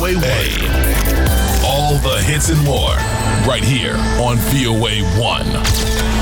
VOA 1. All the hits and more, right here on VOA 1.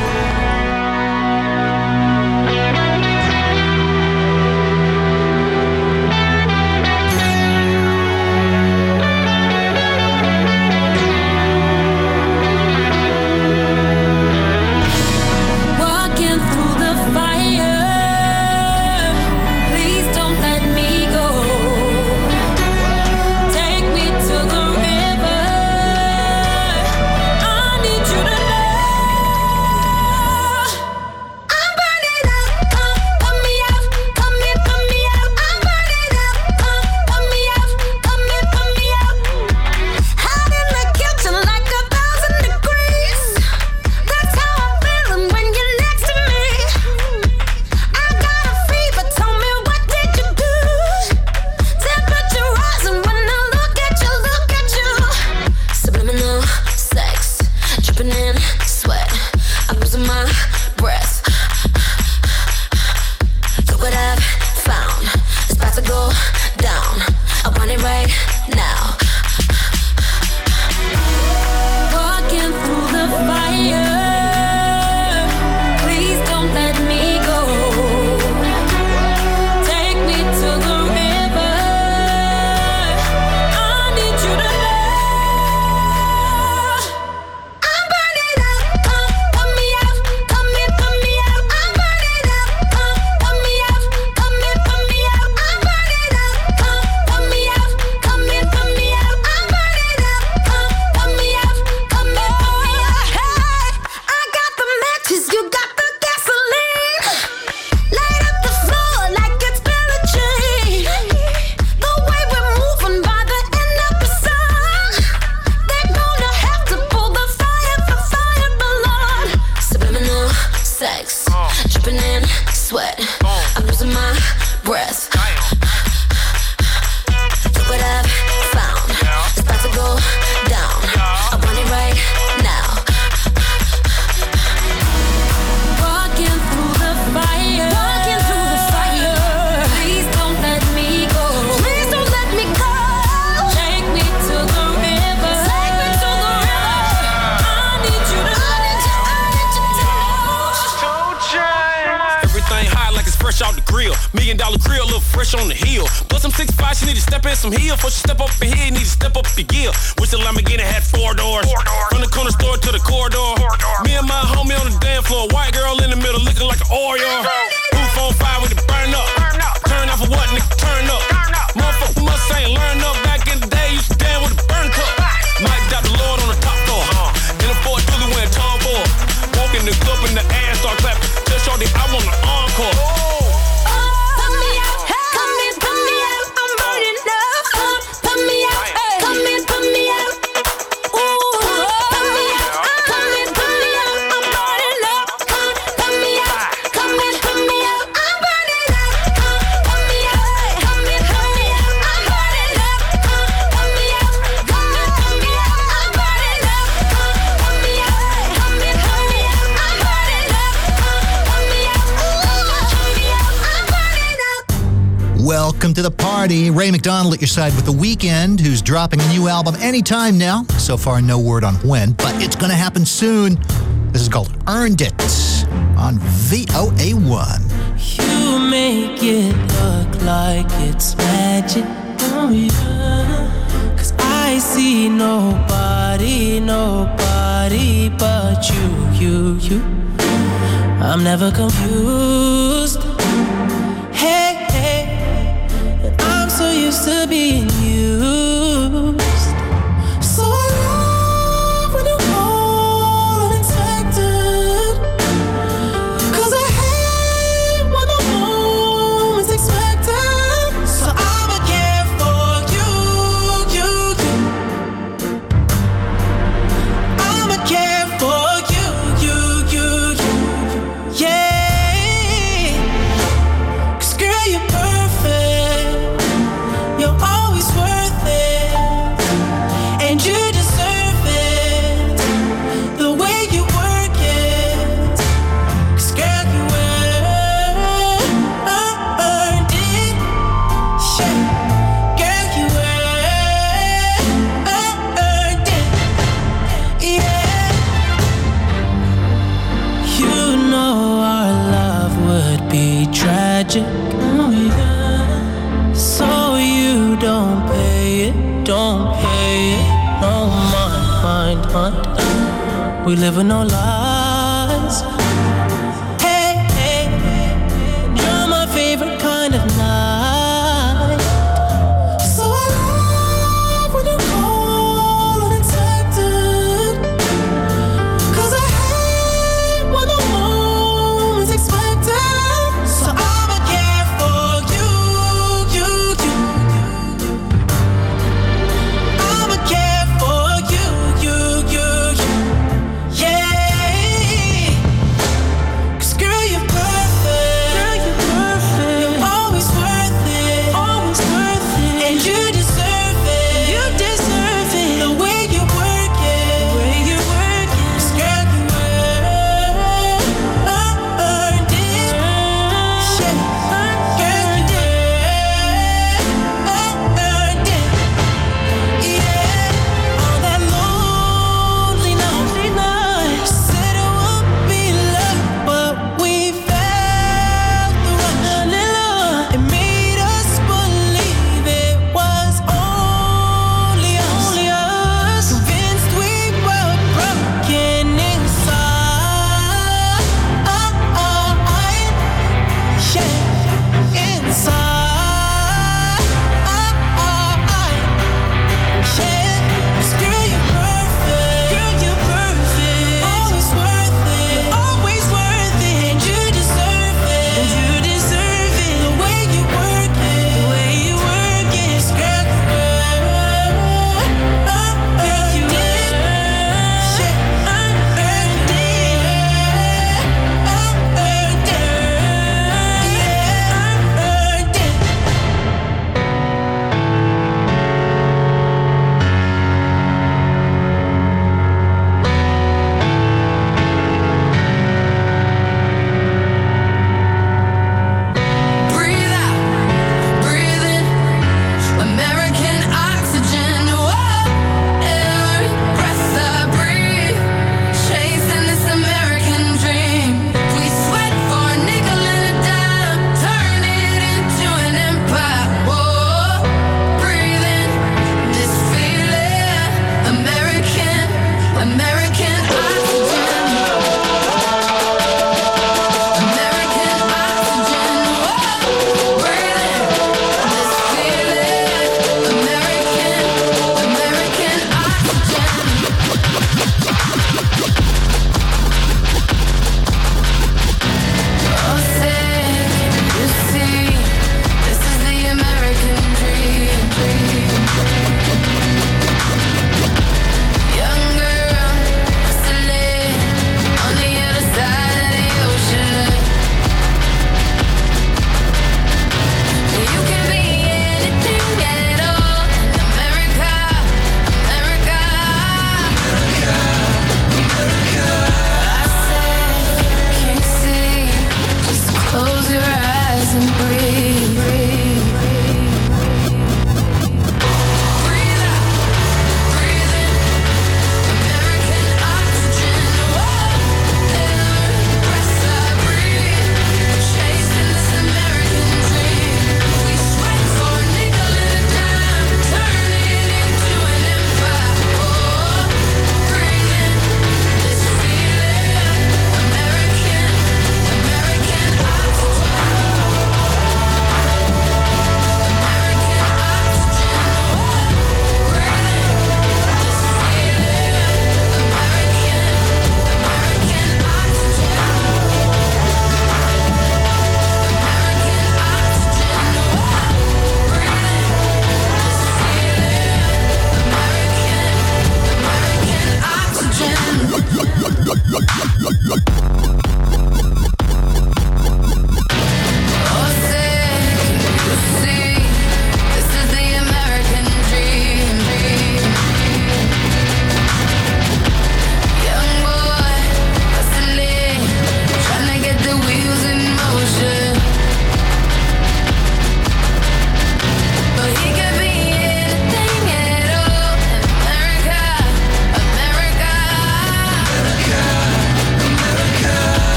Welcome to the party. Ray McDonald at your side with The Weeknd, who's dropping a new album anytime now. So far, no word on when, but it's going to happen soon. This is called Earned It on VOA 1. You make it look like it's magic. Oh, yeah. 'Cause I see nobody but you. I'm never confused. So used to being used. So I love when you call unexpected. 'Cause I hate when the moment's expected. So I'ma care for you. I'ma care for you. Yeah. magic. Oh yeah. So you don't pay it. No mind. We live in no lies. Hey, you're my favorite kind of night. So I love when you call unexpected. 'Cause I hate when the moment's expected. So I'ma care for you. I'ma care for you. Yeah.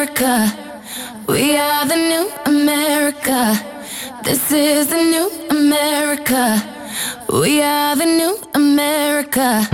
America. We are the new America. This is the new America. We are the new America.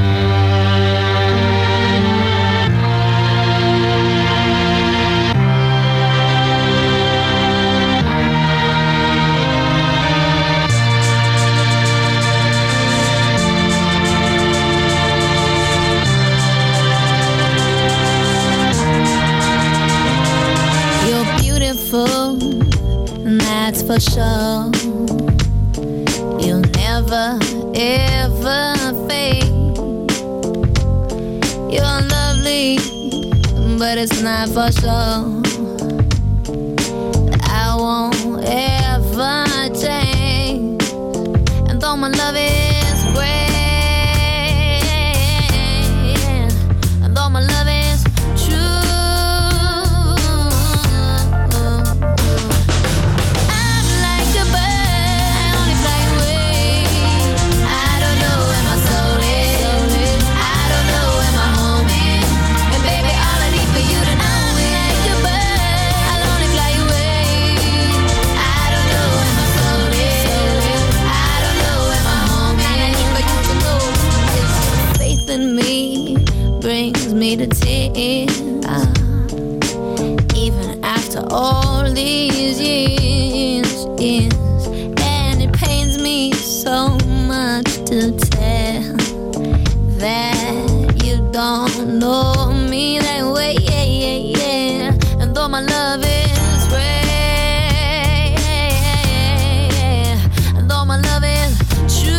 That's for sure. You'll never, ever fade. You're lovely, but it's not for sure. I won't ever change. And though my love is great, and though my love is true, brings me to tears, even after all these years, and it pains me so much to tell that you don't know me that way, and though my love is great, and though my love is true,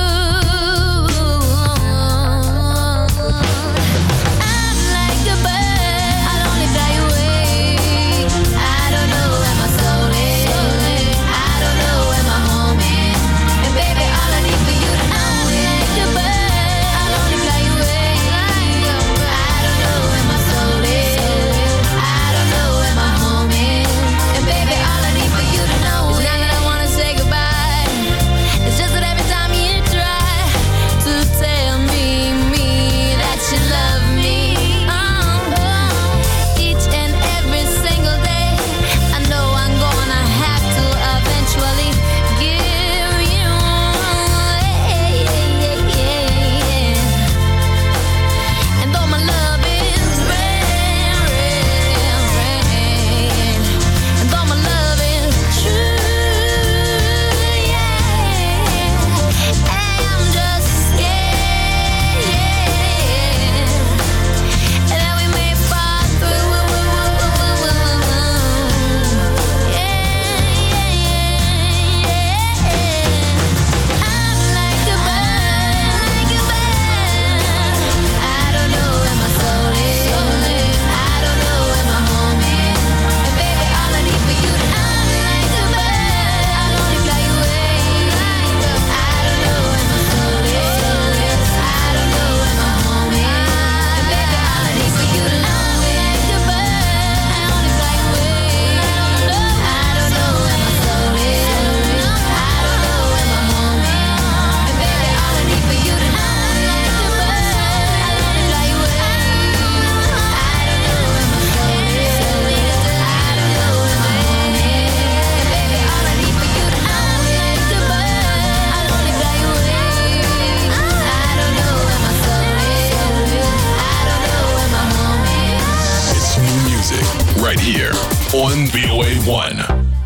right here on VOA1.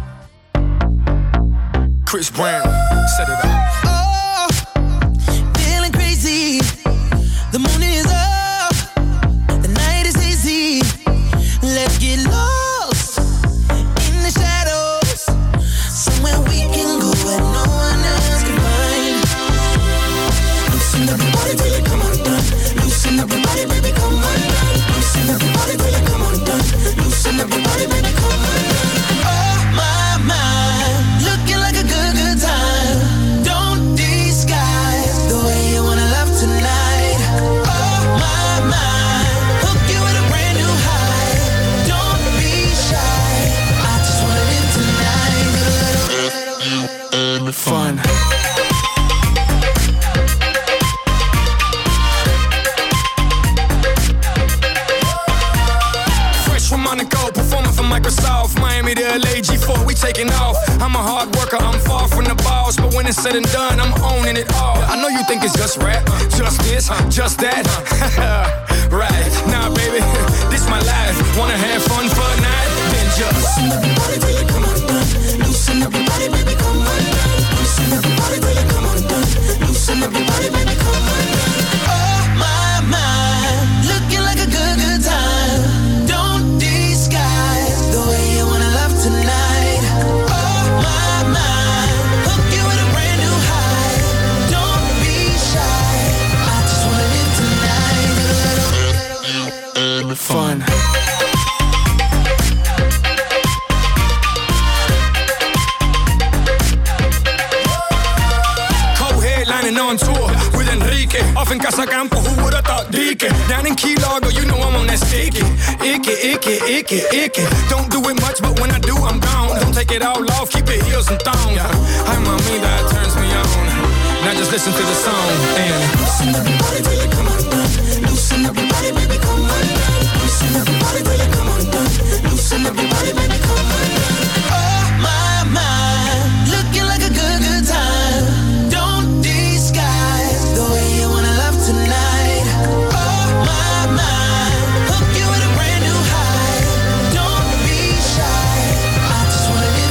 Chris Brown, set it up. Oh, feeling crazy. The moon is up, the night is easy. Let's get lost in the shadows, somewhere we can go where no one else can find. Loosen everybody till it come undone. Loosen everybody, baby, come undone. Loosen everybody till it come undone. Loosen everybody, baby, come undone. Oh my, looking like a good time. performing for Microsoft. Miami to LA, G4, we taking off. I'm a hard worker, I'm far from the boss, but when it's said and done, I'm owning it all. I know you think it's just rap, just this, just that. Right, nah baby, this my life. Wanna have fun for a night? Then just loosen up your body till it come undone. Loosen up your body, baby, come undone. Loosen up your body till it come undone. Loosen up your body, baby, come undone. Oh my mind, looking like a good, good time. Don't disguise the way you wanna love tonight. Oh my mind, hook you with a brand new high. Don't be shy, I just wanna live tonight. Fun. On tour with Enrique, off in Casacampo, who would've thought Dique? Down in Key Largo, you know I'm on that sticky. Icky. Don't do it much, but when I do, I'm gone. Don't take it all off, keep your heels and thongs. Hi, mommy, that turns me on. Now just listen to the song and loosen up your body till it come undone. Loosen up your body, baby, come undone. Loosen up your body till it come undone. Loosen up your body, baby, come undone. Oh my mind, looking like a good, good time. The way you wanna love tonight. Oh my mind, hook you with a brand new high. Don't be shy, I just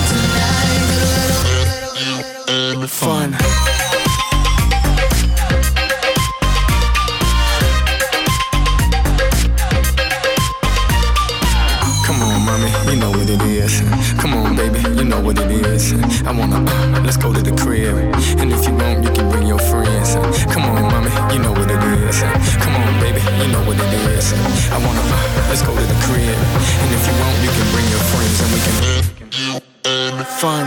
wanna live tonight. Fun. Come on, mommy, you know what it is. Come on, baby, you know what it is. I wanna, let's go to the crib. And if you want, you can bring your friends. Come on, mommy, you know what it is. Come on, baby, you know what it is. I wanna, let's go to the crib. And if you want, you can bring your friends and we can fun.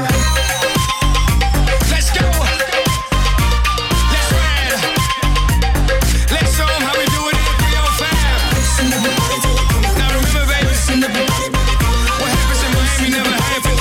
Let's go. Let's ride. Let's show them how we do it in the 305. Now remember, baby, what happens in Miami never happens.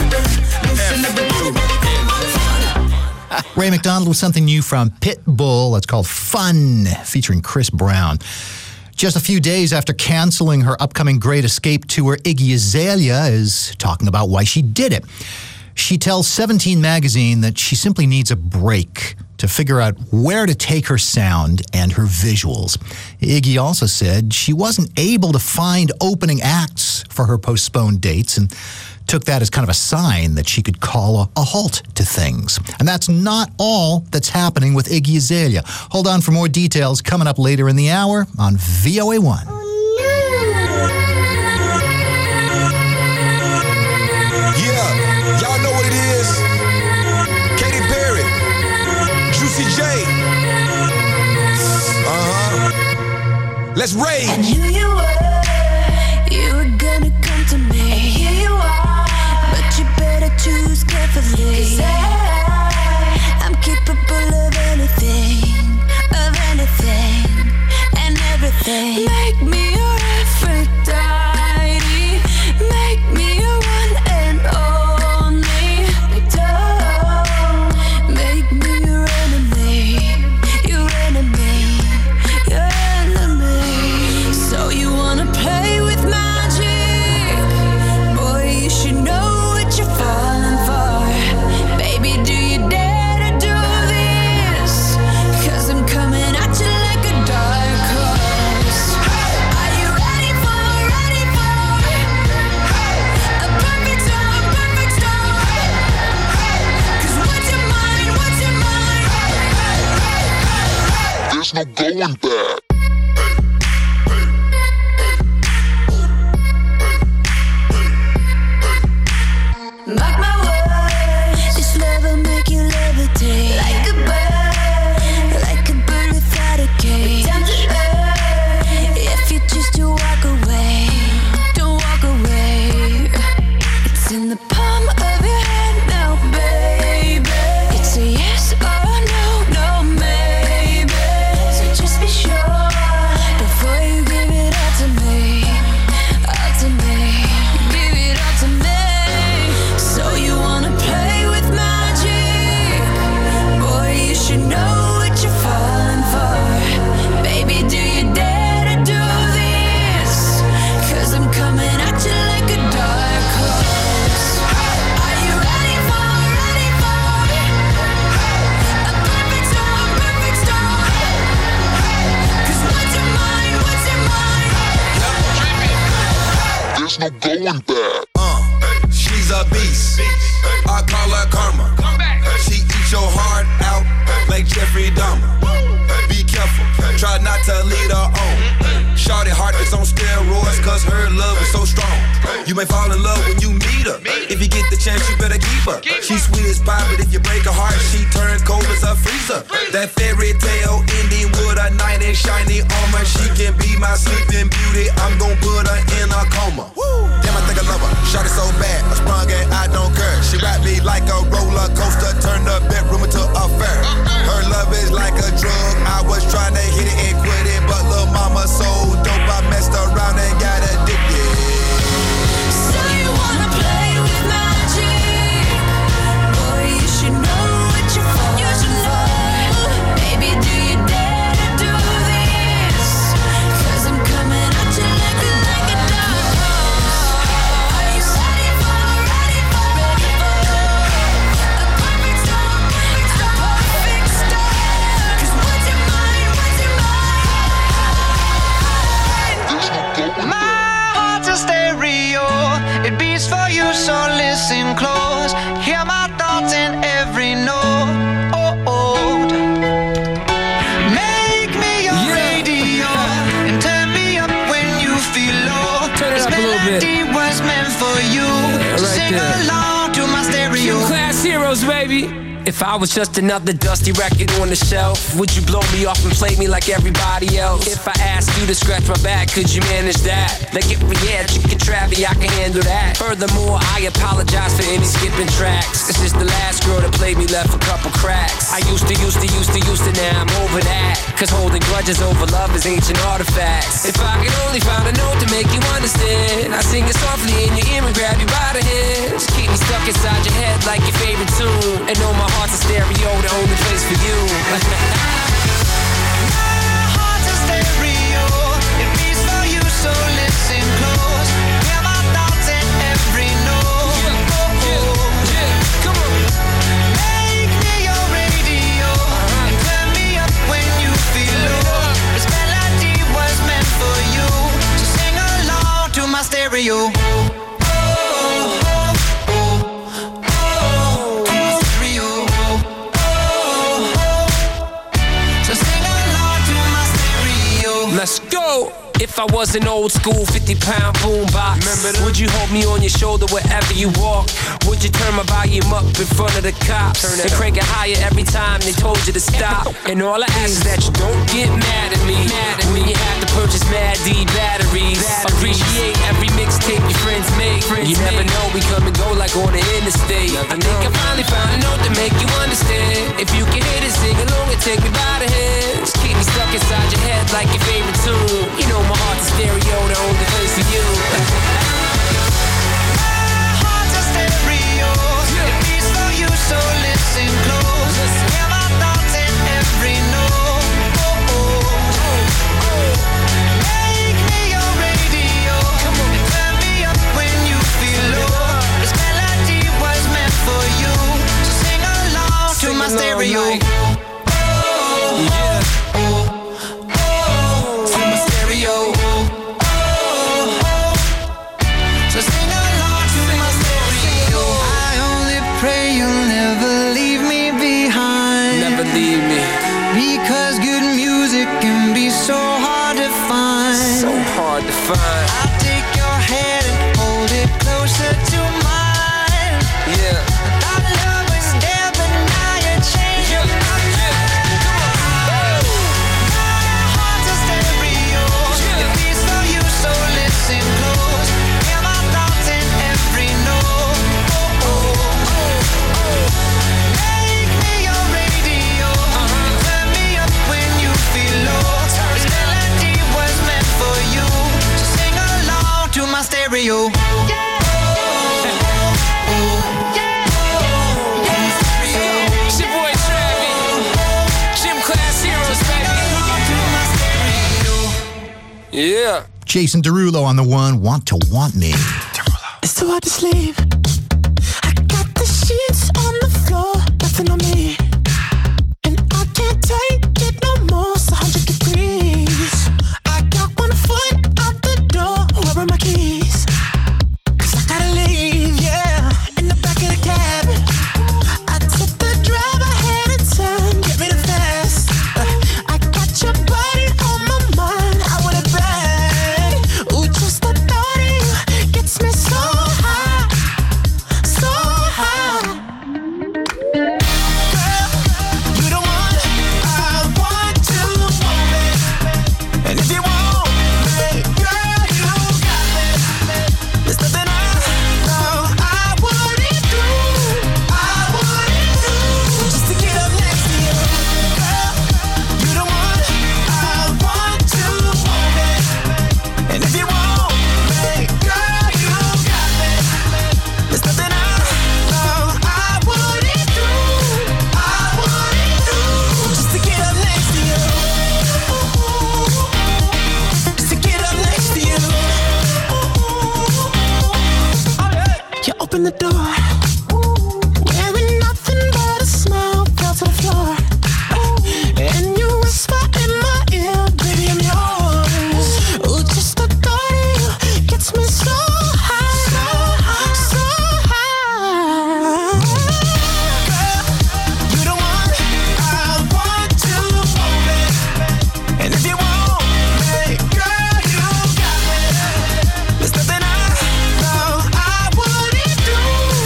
Ray McDonald with something new from Pitbull. It's called Fun, featuring Chris Brown. Just a few days after canceling her upcoming Great Escape tour, Iggy Azalea is talking about why she did it. She tells 17 magazine that she simply needs a break to figure out where to take her sound and her visuals. Iggy also said she wasn't able to find opening acts for her postponed dates and took that as kind of a sign that she could call a halt to things. And that's not all that's happening with Iggy Azalea. Hold on for more details coming up later in the hour on VOA1. Yeah, y'all know what it is. Katy Perry, Juicy J. Let's rage. I knew you were gonna come to me. And here you are, but you better choose carefully. 'Cause I'm capable of anything, and everything. Make me your Aphrodite, make me your one and only. Don't make me your enemy, your enemy, your enemy. So you wanna play with magic? Boy, you should know what you're falling for. Baby, do you dare to do this? 'Cause I'm coming at you like a dark horse. Are you ready for a perfect storm? 'Cause what's your mind? There's no going back. Mark my words, this love will make you levitate like a bird without a cage. Down to earth, if you choose to walk away, don't walk away. It's in the palm of your hand now, baby. It's a yes or a no, maybe. So just be sure. doing that. She's a beast. I call her karma. She eats your heart out like Jeffrey Dahmer. Be careful, try not to lead her on. Shorty heart is on steroids, cause her love is so strong. You may fall in love when you meet her. If you get the chance, you better keep her. She's sweet as pie, but if you break her heart, she turns cold as a freezer. That fairy tale ending with a knight in shiny armor. She can be my sleeping beauty. I'm gon' put her in a coma. Damn, I think I love her. Shot it so bad, I sprung and I don't care. She wrapped me like a roller coaster, turned the bedroom into a fair. Her love is like a drug. I was trying to hit it and quit it, but lil' mama so dope, I messed around and got addicted. So you wanna play with magic? Boy, you should know what you're falling for. Baby, do you dare to do this? 'Cause I'm coming at you like a dog. Are you ready for a perfect storm? A perfect storm. 'Cause what's your mind? My heart's a stereo, it beats for you, so listen close. Hear my thoughts in every note. Make me your radio and turn me up when you feel low. This melody was meant for you, so sing along to my stereo. Class heroes, baby. If I was just another dusty record on the shelf, would you blow me off and play me like everybody else? If I asked you to scratch my back, could you manage that? Like if we had chicken Travie, I can handle that. Furthermore, I apologize for any skipping tracks. It's just the last girl that played me left a couple cracks. I used to, now I'm over that. 'Cause holding grudges over love is ancient artifacts. If I could only find a note to make you understand, I sing it softly in your ear and grab you by the hands. Keep me stuck inside your head like your favorite tune. And know my heart's a stereo, the only place for you. My heart's a stereo, it beats for you, so listen close. Hear my thoughts in every note. Come on. Make me your radio and turn me up when you feel low. This melody was meant for you, so sing along to my stereo. Let's go! If I was an old school 50-pound boombox, would you hold me on your shoulder wherever you walk? Would you turn my volume up in front of the cops and crank it higher every time they told you to stop? And all I ask is that you don't get mad at me when you have to purchase Mad D batteries. Appreciate every mixtape your friends make. You never know, we come and go like on the interstate. I think I finally found a note to make you understand. If you can hit it, sing along and take me by the hands. Keep me stuck inside your head like your favorite tune. You know my heart's a stereo, the only place for you. My heart's a stereo, it beats for you, so listen close. Hear my thoughts in every note. Make me your radio and turn me up when you feel low. This melody was meant for you, so sing along to my stereo. Because good music can be so hard to find. I'll take your hand and hold it closer to mine. Yeah. Our love was there, but now you're changing my mind. My heart's a stereo, it beats for you, so listen close. Hear my thoughts in every note. Make me your radio and turn me up when you feel low. This melody was meant for you, so sing along to my stereo. It's your boy Travie, Gym Class Heroes, baby. Yeah. Jason Derulo on the one, Want to Want Me. It's too hard to sleep. I got the sheets on the floor, nothing on me. And I can't take it no more, it's 100 degrees. I got 1 foot out the door, where are my keys? You open the door, wearing nothing but a smile, fell to the floor. And you whisper in my ear, baby, I'm yours. Ooh, just the thought of you gets me so high, so high. Girl, you the one I want to hold it. And if you want me, girl, you got me. There's nothing I know I wouldn't do,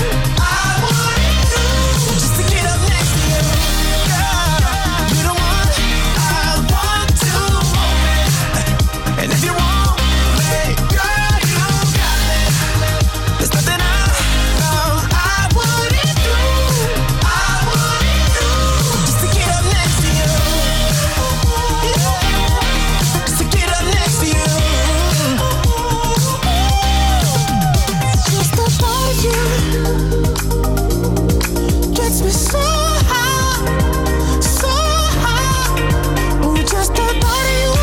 just to get up next to you. Girl, you the one I want to hold it. And if you want me, girl, you got me. There's nothing I know I wouldn't do, just to get up next to you. Just to get up next to you. Just the thought of you gets me so high, so high. Ooh, just the thought of you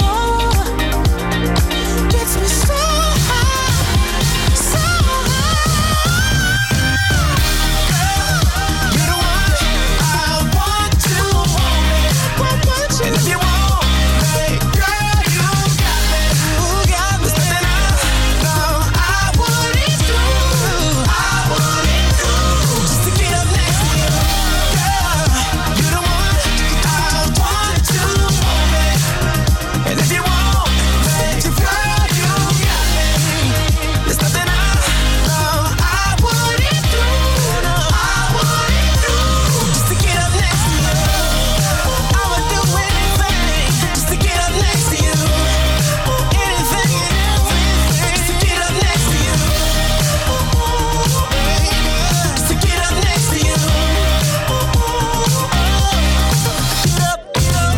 gets me so high, so high. Girl, you're the one I want to hold it. And if you want me, girl, you got me. There's nothing I know I wouldn't do, just to get up next to you. Girl, you're the one I want to hold it. And if you want me, girl, you got me. There's nothing I know I wouldn't do, just to get up next to you. I would do anything just to get up next to you. Anything and everything just to get up next to you. Just to get up next to you. Get up, get up.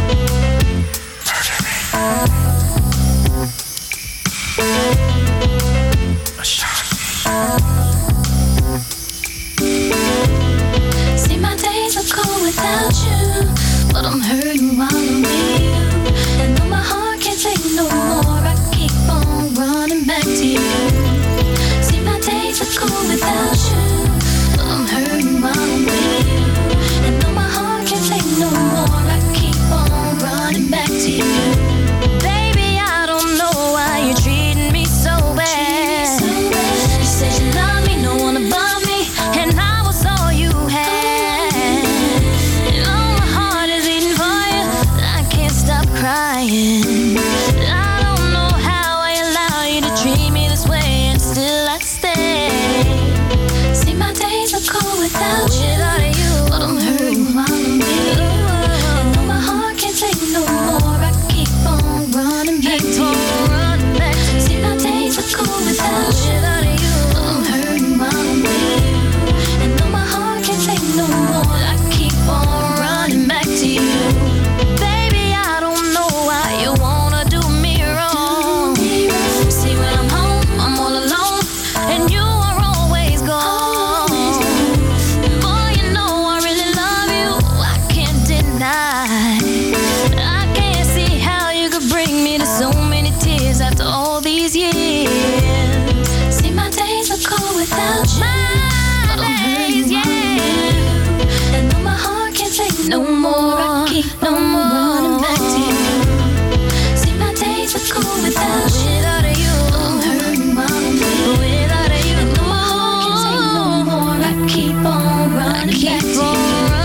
See, my days are cold without you, but I'm hurting while I'm with you. And though my heart can't take no more, I keep on running back to you. See, my days are cold without you, but I'm hurting while I'm with you. And though my heart can't take no more, I keep on running back to you. Baby, I don't know why you're treating me so bad. You said you love me, no one above me, and I was all you had. And all my heart is beating for you, I can't stop crying. I don't know how I allow you to treat me this way, and still I stay. See, my days are cold without you, but I'm hurting while I'm with you. And though my heart can't take no more, I keep on running back to you. See, my days are cold without you, but I'm hurting while I'm with you. And though my heart can't take no more, I keep on running back to you. Baby, I don't know why you wanna do me wrong. See, when I'm home, I'm all alone, and you are always gone. Boy, you know I really love you, I can't deny. I can't see how you could bring me to so many tears after all these years. See, my days are cold without you, but I'm hurting while I'm with you. And though my heart can't take no more, I keep on running back to you. See, my days are cold without you, but I'm hurting while I'm with you. And though my heart can't take no more, I keep on running back to you.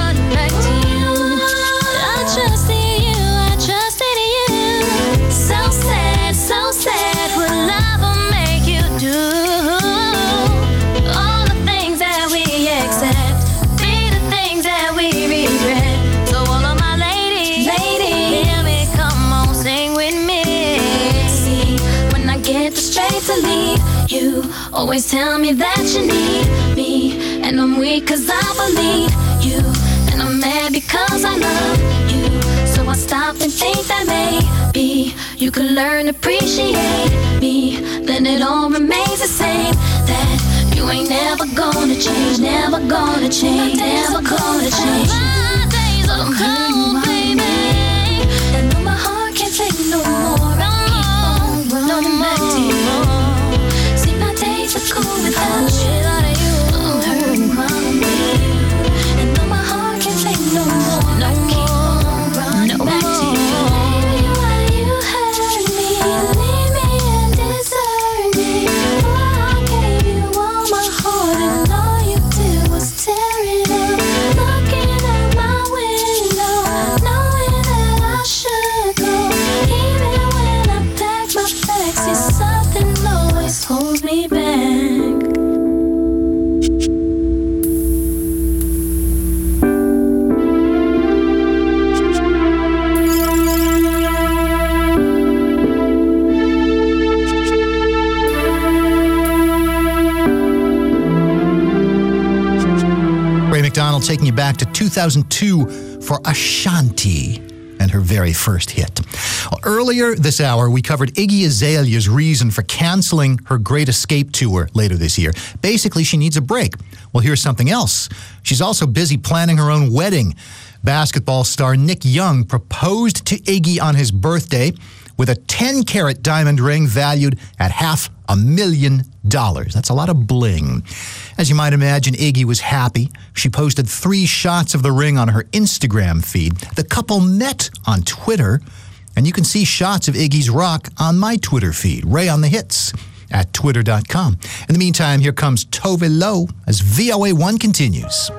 I trusted you, I trusted you. So sad, what love will make you do. All the things that we accept be the things that we regret. So all of my ladies, hear me, come on, sing with me. See, when I get the strength to leave, you always tell me that you need me. And I'm weak cause I believe you, and I'm mad because I love you. So I stop and think that maybe you could learn to appreciate me. Then it all remains the same, that you ain't never gonna change, never gonna change, never gonna change. My days are cold, baby, and though my heart can't take no more, I keep on running back to you. See, my days are cold without you. McDonald taking you back to 2002 for Ashanti and her very first hit. Well, earlier this hour, we covered Iggy Azalea's reason for canceling her Great Escape tour later this year. Basically, she needs a break. Well, here's something else. She's also busy planning her own wedding. Basketball star Nick Young proposed to Iggy on his birthday with a 10-carat diamond ring valued at $500,000. That's a lot of bling. As you might imagine, Iggy was happy. She posted 3 shots of the ring on her Instagram feed. The couple met on Twitter, and you can see shots of Iggy's rock on my Twitter feed, Ray on the Hits, at twitter.com. In the meantime, here comes Tove Lo as VOA1 continues.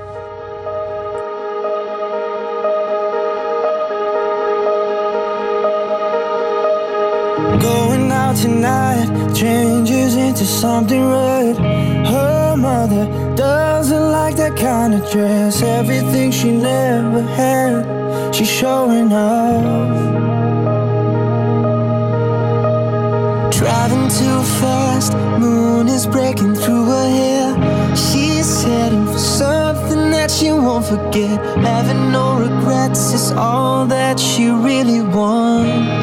Going out tonight changes into something red. Her mother doesn't like that kind of dress. Everything she never had, she's showing off. Driving too fast, moon is breaking through her hair. She's heading for something that she won't forget. Having no regrets is all that she really wants.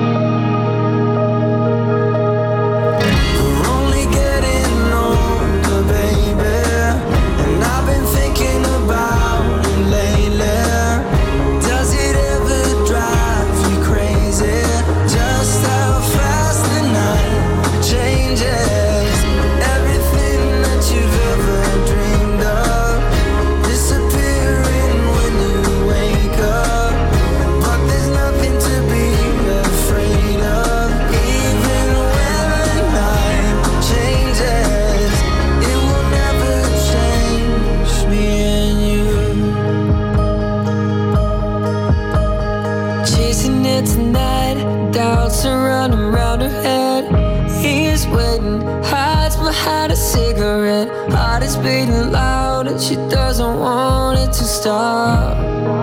Heart is beating loud and she doesn't want it to stop.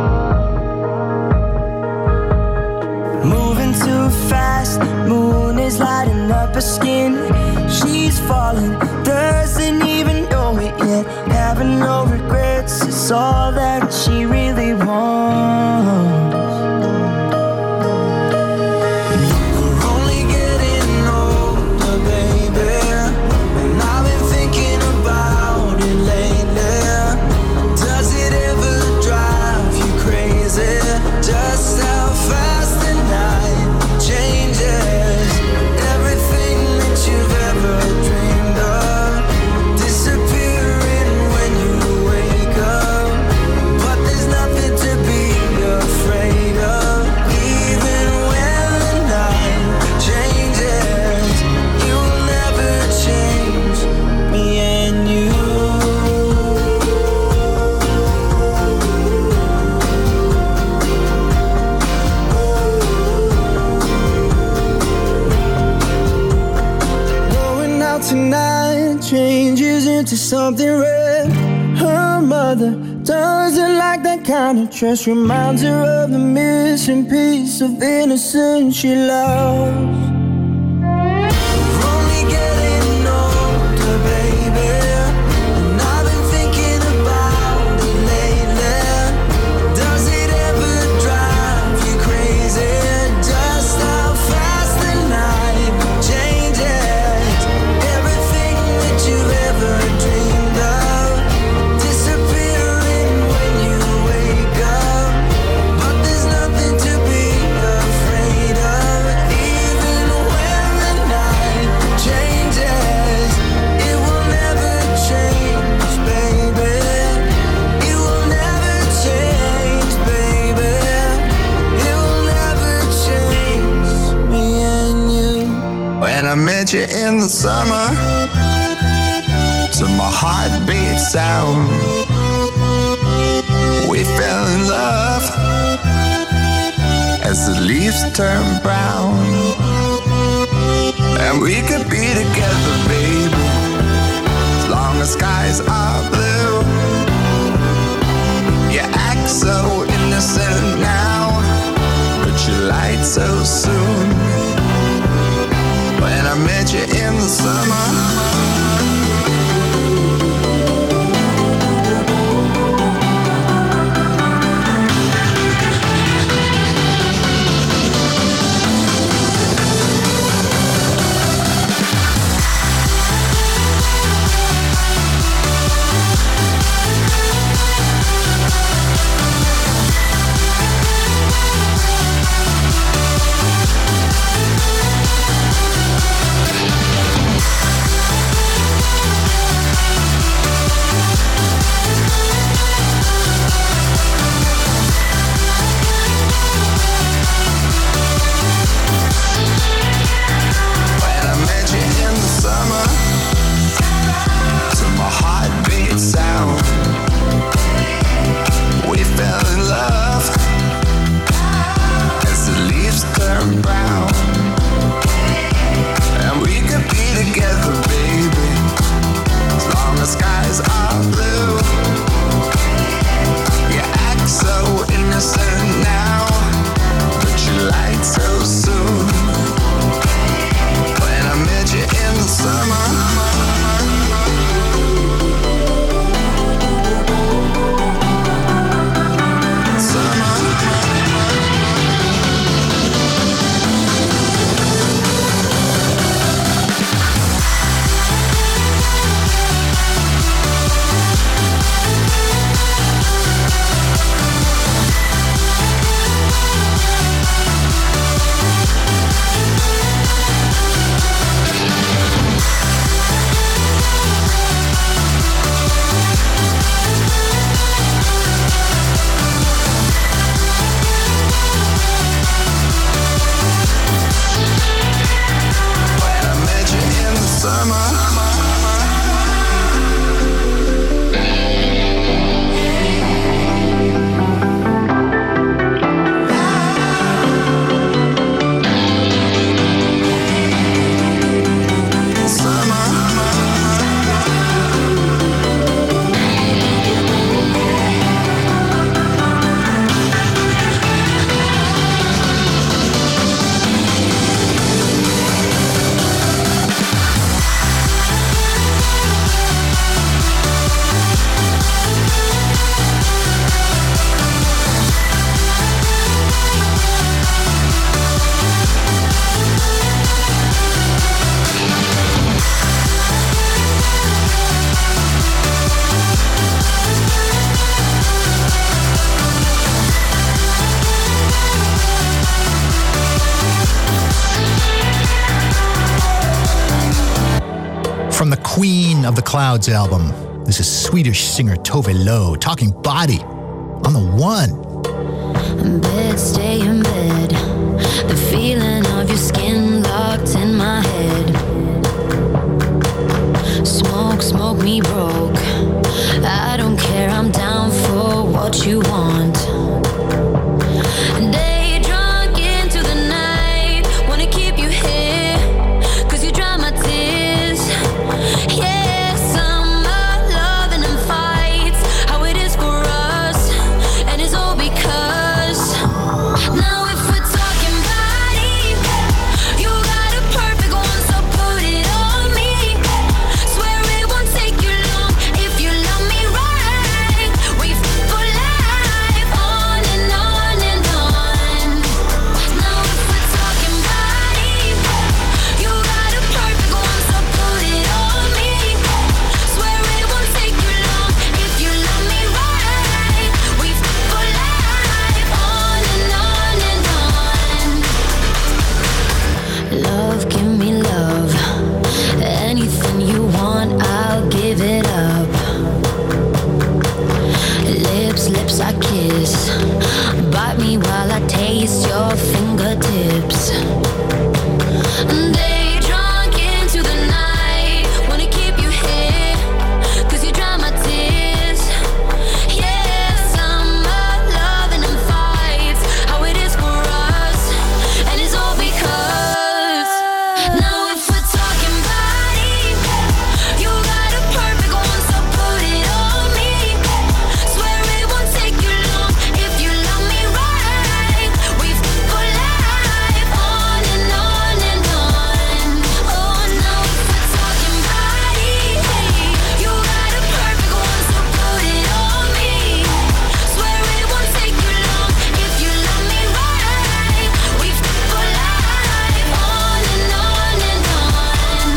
Moving too fast, moon is lighting up her skin. She's falling, doesn't even know it yet. Having no regrets, it's all that she really wants. Tonight changes into something red. Her mother doesn't like that kind of dress. Reminds her of the missing piece of innocence she lost. I met you in the summer, to my heartbeat sound. We fell in love as the leaves turn brown. And we could be together, baby, as long as skies are blue. You act so innocent now, but you lied so soon. When I met you in the summer, of the Clouds album. This is Swedish singer Tove Lo, Talking Body on the one. Bed, stay in bed. The feeling of your skin locked in my head. Smoke, smoke me broke. I don't care, I'm down for what you want. Day drunk into the night. Wanna keep you here, 'cause you dry my tears. Yeah, summer loving and fights, how it is for us, and it's all because now if we're talking body, you got a perfect one, so put it on me. Swear it won't take you long if you love me right. We for life, on and on and on. Now if we're talking body, you got a perfect one, so put it on me. Swear it won't take you long if you love me right. We for life, on and on and on. Love, give me love. Anything you want, I'll give it up. Lips, lips I kiss. Bite me while I taste your fingertips. Day drunk into the night. Wanna keep you here, 'cause you dry my tears. Yeah, summer loving and fights, how it is for us, and it's all because now if we're talking body, you got a perfect one, so put it on me. Swear it won't take you long if you love me right. We for life, on and on and on. Oh, now if we're talking body, you got a perfect one, so put it on me. Swear it won't take you long if you love me right. We for life, on and on and on.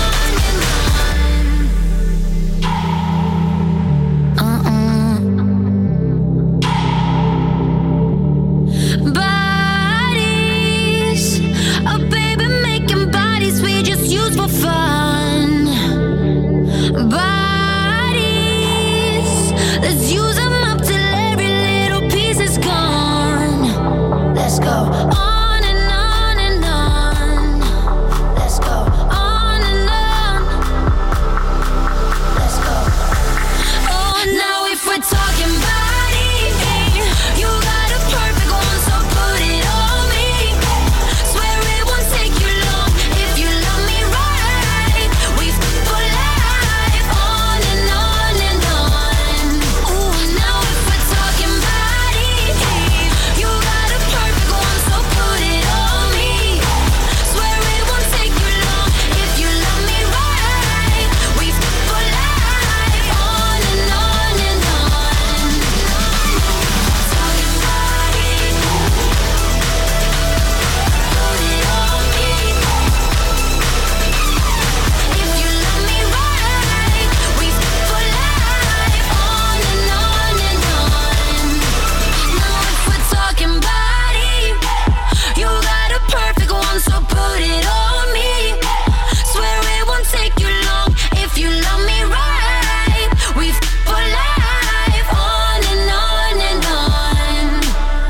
Bodies, oh baby, making bodies we just use for fun. Bodies, let's use them up till every little piece is gone. Let's go on and on and on. Let's go on and on. Let's go. Oh, now if we're talking body, you got a perfect one, so put it on me. Swear it won't take you long if you love me right. We for life, on and on and on. Ooh, now if we're talking body, you got a perfect one, so put it on me. Swear it won't take you long if you love me right. We for life, on and on and on. Talking body, put it on me. If you love me right, we for life, on and on and on. Now if we're talking body, you got a perfect one, so put it on me. Swear it won't take you long if you love me right. We for life, on and on and on.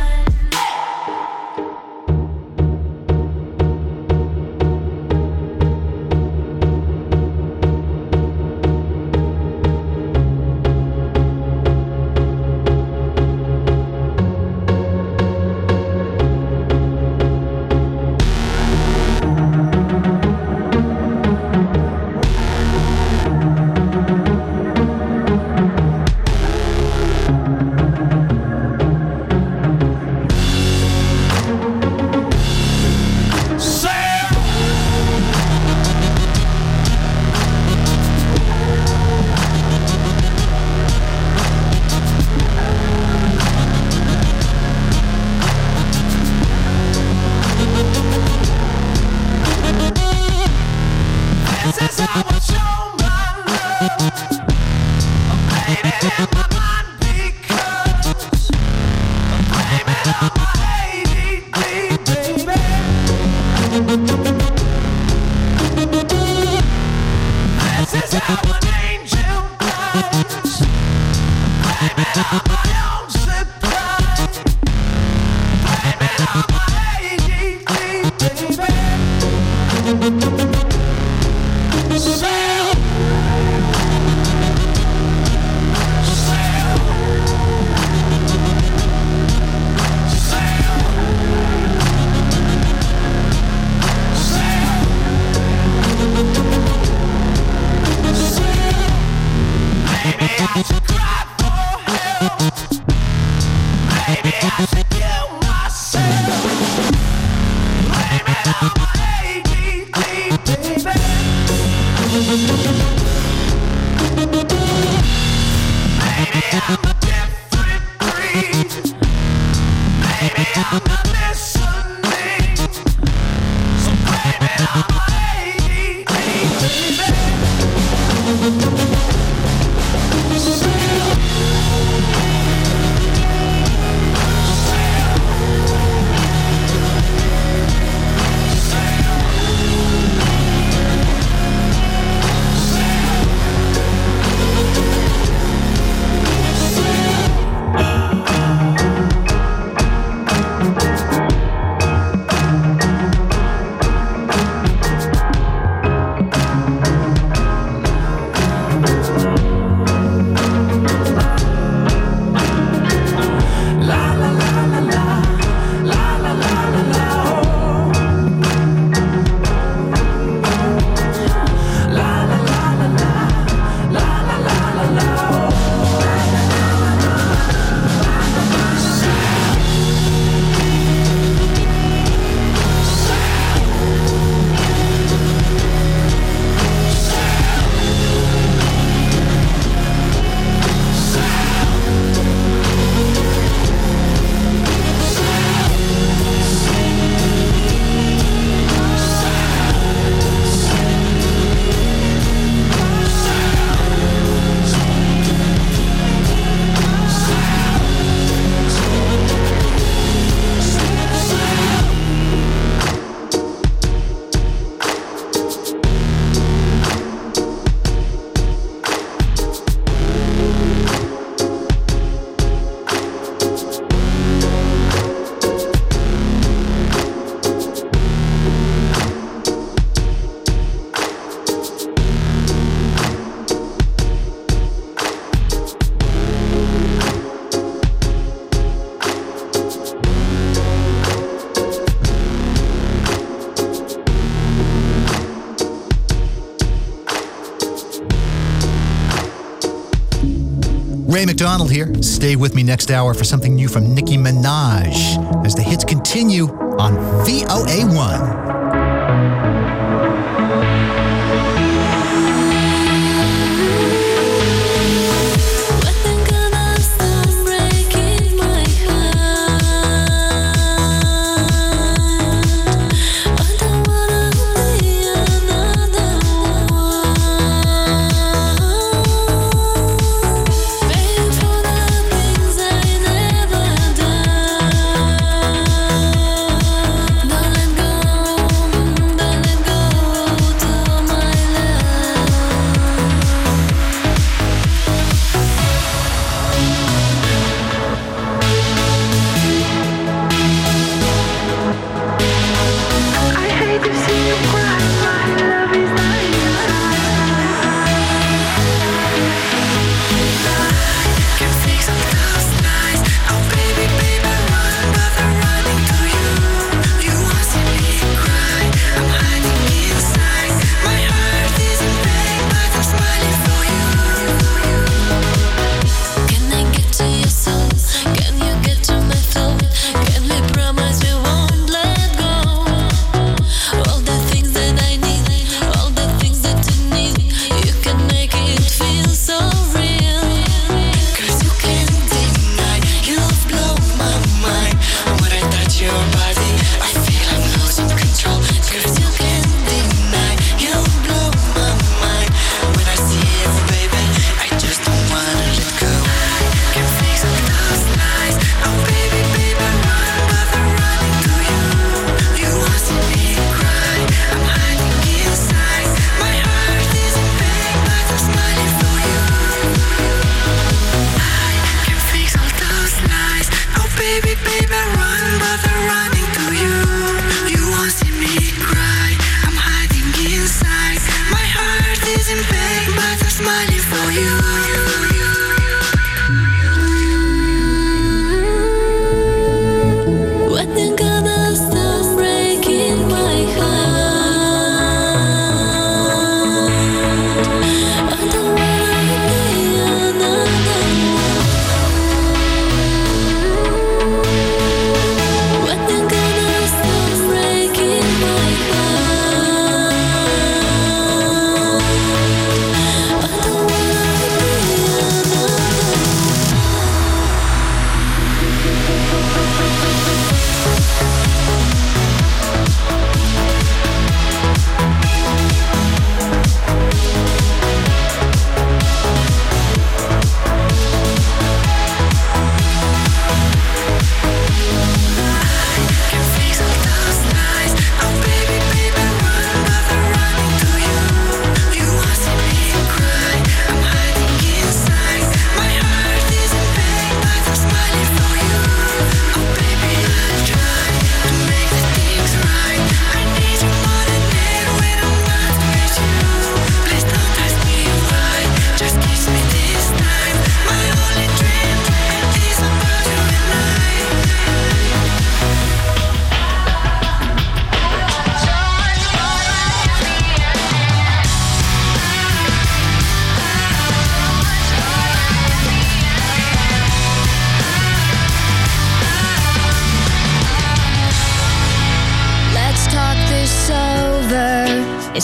This is how I show my love. I'm playing it in my mind because I'm blaming on my ADD, baby. This is how I Ray McDonald here. Stay with me next hour for something new from Nicki Minaj as the hits continue on VOA1. Don't let go.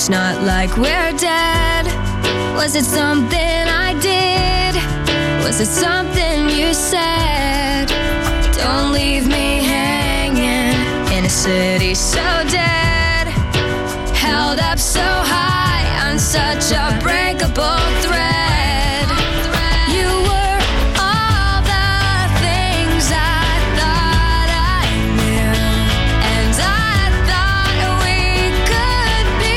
It's not like we're dead. Was it something I did? Was it something you said? Don't leave me hanging in a city so dead, held up so high on such a breakable thread. You were all the things I thought I knew, and I thought we could be.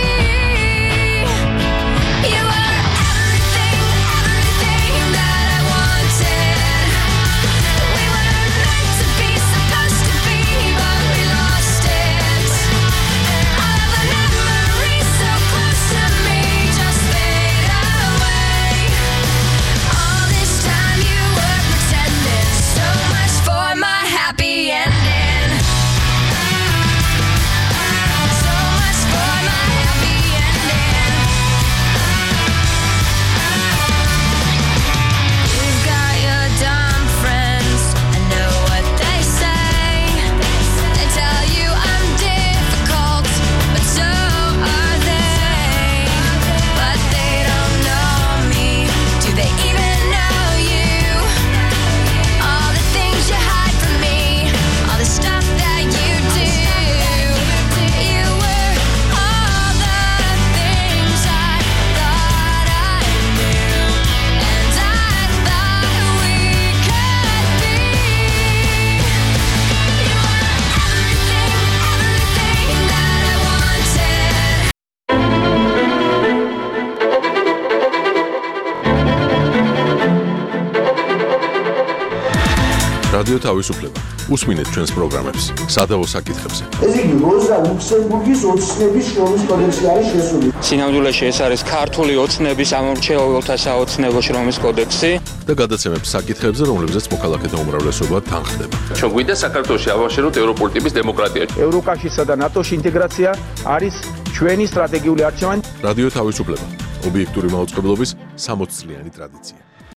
You were everything, everything that I wanted. We were meant to be, supposed to be, but we lost it. All of the memories so close to me just fade away. All this time you were pretending, so much for my happy ending. So much for my happy ending. You've got your dumb friends, I know what they say. They tell you I'm difficult, but so are they. But they don't know me. Do they even know you? All the things you hide from me, all the stuff that you do. You were all the things I thought I knew, and I thought we could be. You were everything, everything that I wanted. რადიო თავისუფლება. უსმინეთ ჩვენს პროგრამებს სადავო საკითხებზე. ეს იგი როზა ლუქსემბურგის ოცნების შრომის კოდექსი არის შესული. სინამდვილეში ეს არის ქართული ოცნების ამორჩეულთა საოცნებო შრომის კოდექსი და გადაცემებს საკითხებზე, რომლებზეც მოქალაქეთა უმრავლესობა თანხდება. ჩვენ გვინდა საქართველოში ავაშენოთ ევროპული ტიპის დემოკრატია. ევროკავშირსა და ნატოში ინტეგრაცია არის ჩვენი სტრატეგიული არჩევანი. რადიო თავისუფლება. ობიექტური მაუწყებლობის 60 წლიანი ტრადიცია.